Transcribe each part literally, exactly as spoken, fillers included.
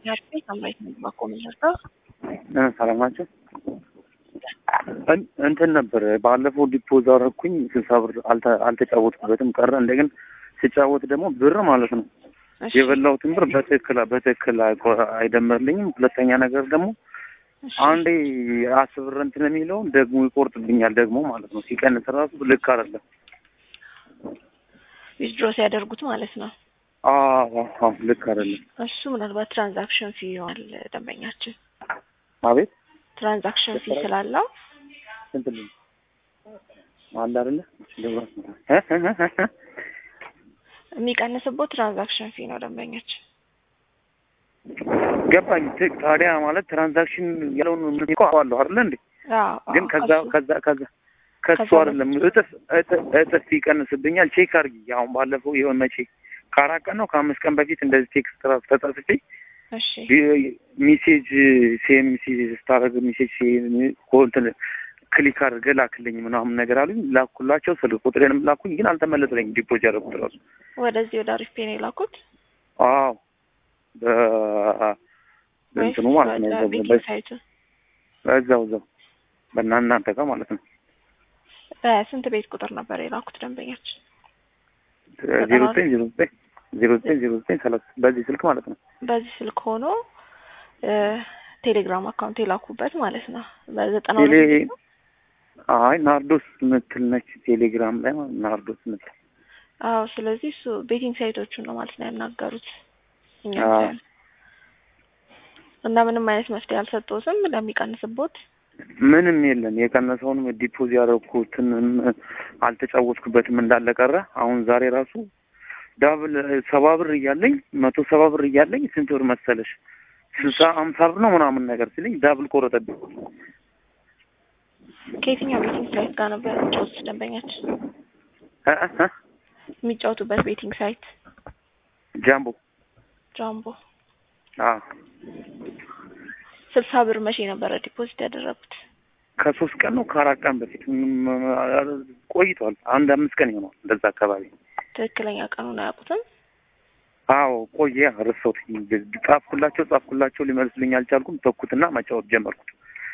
ያርፌ ሳምራይት ማቆም ነበር እ ሰላማችሁ እንትን ነበር ባለፈው ዲፖዝ አደረኩኝ ስልሳ ብር አልተጫወትኩበትም ቀረ እንደገና ሲጫወት ደግሞ ብር ማለት ነው የበላሁትን ብር በትክክል በትክክል አይደመርልኝም ሁለተኛ ነገር ደግሞ አንዴ አስር ብር እንትን የሚለው ደግሞ ይቆርጥብኛል ደግሞ ማለት ነው ሲቀንስ ራሱ ልክ አይደለም ዊዝድሮ ሲያደርጉት ማለት ነው አዎ አዎ ልክ አይደለም እሱ ምናልባት ትራንዛክሽን ፊ ይሆናል ደንበኛችን አቤት ትራንዛክሽን ፊ ስላለው ስንት ነው አንድ አይደለ የሚቀንስበት ትራንዛክሽን ፊ ነው ደንበኛችን ገባኝ ታዲያ ማለት ትራንዛክሽን ያለውን ምን ይቆዋለሁ አይደል እንዴ ግን ከዛ ከዛ ከዛ ከሱ አይደለም እጥፍ እጥፍ ይቀንስብኛል ቼክ አድርጊ አሁን ባለፈው ይሄን መቼ ከአራት ቀን ነው ከአምስት ቀን በፊት እንደዚህ ቴክስት ትራፍ ተጻጽፌ እሺ ሜሴጅ ሲኤምሲ ስታረግ ሜሴጅ ኮንት ክሊክ አድርገህ ላክልኝ ምናምን ነገር አሉኝ ላኩላቸው ስልክ ቁጥሬንም ላኩኝ ግን አልተመለሰልኝም ዲፖዚት ያደረኩት ራሱ ወደዚህ ወደ አሪፍ ፔን የላኩት አዎ በ እንትኑ ማለት ነው በዛው ዘው በእናንተ ጋር ማለት ነው በስንት ቤት ቁጥር ነበር የላኩት ደንበኛችን ዜሮ ዘጠኝ ዜሮ ዘጠኝ ዜሮ ዘጠኝ ዜሮ ዘጠኝ ሰላሳ በዚህ ስልክ ማለት ነው በዚህ ስልክ ሆኖ ቴሌግራም አካውንት የላኩበት ማለት ነው በዘጠና ሁለት አይ ናርዶስ ምትል ነች ቴሌግራም ላይ ናርዶስ ምትል አዎ ስለዚህ እሱ ቤቲንግ ሳይቶቹን ነው ማለት ነው ያናገሩት እኛ እና ምንም አይነት መፍትሄ አልሰጠውም ለሚቀንስቦት ምንም የለም የቀነሰውንም ዲፖዚት ያደረኩትን አልተጫወትኩበትም እንዳለ ቀረ አሁን ዛሬ ራሱ ዳብል ሰባ ብር እያለኝ መቶ ሰባ ብር እያለኝ ስንት ብር መሰለሽ ስልሳ ሃምሳ ብር ነው ምናምን ነገር ሲለኝ ዳብል ቆረጠብኝ ከየትኛው ቤቲንግ ሳይት ጋር ነበር ጫውት ደንበኛችን እ እ የሚጫወቱበት ቤቲንግ ሳይት ጃምቦ ጃምቦ አዎ ስልሳ ብር መቼ ነበር ዲፖዚት ያደረጉት ከሶስት ቀን ነው ከአራት ቀን በፊት ቆይቷል አንድ አምስት ቀን ይሆናል እንደዛ አካባቢ ትክክለኛ ቀኑን አያውቁትም አዎ ቆየ ረሳሁት ጻፍኩላቸው ጻፍኩላቸው ሊመልሱልኝ አልቻልኩም ተኩትና መጫወት ጀመርኩት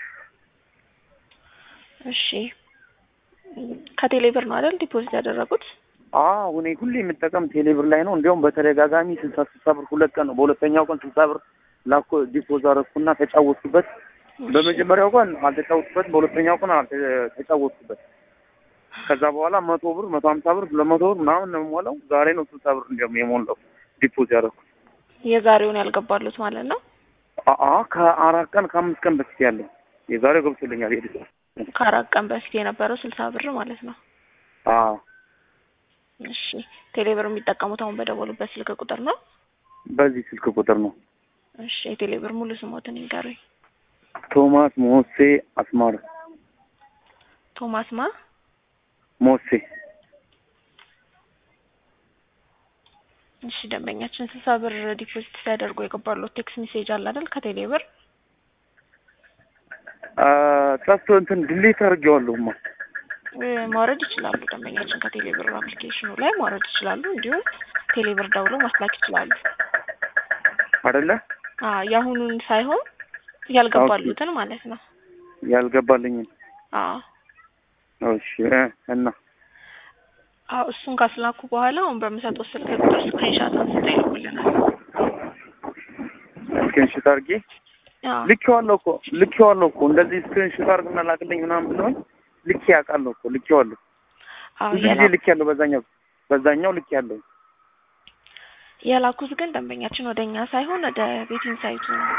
እሺ ከቴሌብር ነው አይደል ዲፖዚት ያደረጉት አዎ እኔ ሁሌ የምጠቀም ቴሌብር ላይ ነው እንዲያውም በተደጋጋሚ ስልሳ ስልሳ ብር ሁለት ቀን ነው በሁለተኛው ቀን ስልሳ ብር ላኮ ዲፖዚት አደረኩና ተጫወትኩበት በመጀመሪያው ቀን አልተጫወትኩበት በሁለተኛው ቀን አልተጫወትኩበት ከዛ በኋላ መቶ ብር መቶ ሃምሳ ብር ለመቶ ብር ምናምን ነው የሞላው ዛሬ ነው ስልሳ ብር እንደም የሞላው ዲፖዚት ያደረኩት የዛሬውን ያልገባሉት ማለት ነው አአ ከአራት ቀን ከአምስት ቀን በፊት ያለው የዛሬው ገብቶልኛል ይሄ ከአራት ቀን በፊት የነበረው ስልሳ ብር ማለት ነው አዎ እሺ ቴሌብር የሚጠቀሙት አሁን በደወሉበት ስልክ ቁጥር ነው በዚህ ስልክ ቁጥር ነው እሺ ቴሌብር ሙሉ ስሞትን ይንገሩኝ ቶማስ ሞሴ አስማር ቶማስ ማ ሞሴ እሺ ደንበኛችን ስልሳ ብር ዲፖዚት ሲያደርጉ የገባሉት ቴክስት ሜሴጅ አለ አይደል ከቴሌብር አ ጠፍቶ እንትን ዲሊት አድርጌዋለሁማ ማውረድ ይችላሉ ደንበኛችን ከቴሌብር አፕሊኬሽኑ ላይ ማውረድ ይችላሉ እንዲሁም ቴሌብር ደውሎ ማስላክ ይችላሉ አይደለ አ ያሁኑን ሳይሆን ያልገባሉትን ማለት ነው ያልገባልኝ አዎ እሺ እና አዎ እሱን ካስላኩ በኋላ አሁን በመሰጠው ስልክ ቁጥር ስክሪንሾት አንስተው ይልኩልናል ስክሪንሾት አድርጌ ልኬዋለሁ እኮ ልኬዋለሁ እኮ እንደዚህ ስክሪንሾት አድርግና ላክልኝ ምናምን ብለውኝ ልኬ ያውቃለሁ እኮ ልኬዋለሁ አዎ ይሄ ልኬያለሁ በዛኛው በዛኛው ልኬያለሁ ያላኩት ግን ደንበኛችን ወደኛ ሳይሆን ወደ ቤቲንግ ሳይቱ ነው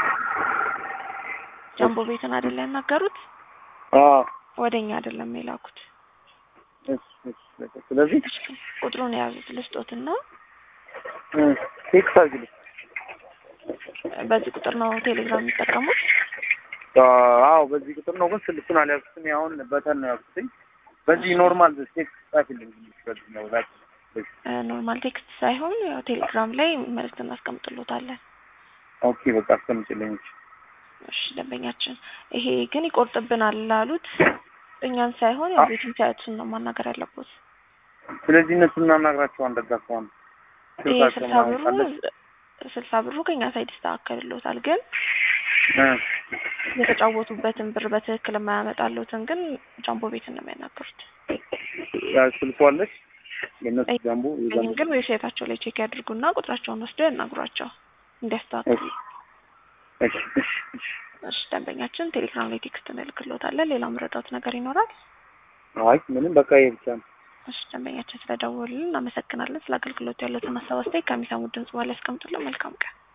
ጃምቦ ቤትን አይደል ያናገሩት አዎ ወደኛ አይደለም የላኩት ስለዚህ ቁጥሩን ያዙት ልስጦትና ቴክስት አድርግልኝ በዚህ ቁጥር ነው ቴሌግራም የሚጠቀሙት አዎ በዚህ ቁጥር ነው ግን ስልኩን አልያዝኩትም አሁን በተን ነው ያዝኩትኝ በዚህ ኖርማል ቴክስት ጻፍልኝ በዚህ ነው ላክ ኖርማል ቴክስት ሳይሆን ያው ቴሌግራም ላይ መልእክት እናስቀምጥልዎታለን ኦኬ በቃ አስቀምጪልኝ እሺ ደንበኛችን ይሄ ግን ይቆርጥብናል ላሉት እኛን ሳይሆን ያው ቤቲንግ ሳይቱን ነው ማናገር ያለበት ስለዚህ እነሱን እናናግራቸው እንደዛ ከሆነ ይሄ ስልሳ ብሩ ስልሳ ብሩ ከኛ ሳይድ ይስተካከልልዎታል። ግን እ የተጫወቱበትን ብር በትክክል የማያመጣልዎትን ግን ጃምቦ ቤትን ነው የሚያናገሩት። ያ ስልኳለች የነሱ ጃምቦ ይሄን ግን ዌብሳይታቸው ላይ ቼክ ያድርጉና ቁጥራቸውን ወስደው ያናግሯቸው እንዲያስተካክሉ። እሺ እሺ እሺ እሺ ደንበኛችን ቴሌግራም ላይ ቴክስት እንልክልዎታለን። ሌላ ምረጣት ነገር ይኖራል? አይ ምንም በቃ ይሄ ብቻ ነው። እሺ ደንበኛችን ስለደወሉልን እናመሰግናለን። ስለ አገልግሎቱ ያለውን ሀሳብ አስተያየት ከሚሰሙት ድምጽ በኋላ ያስቀምጡልን። መልካም ቀን።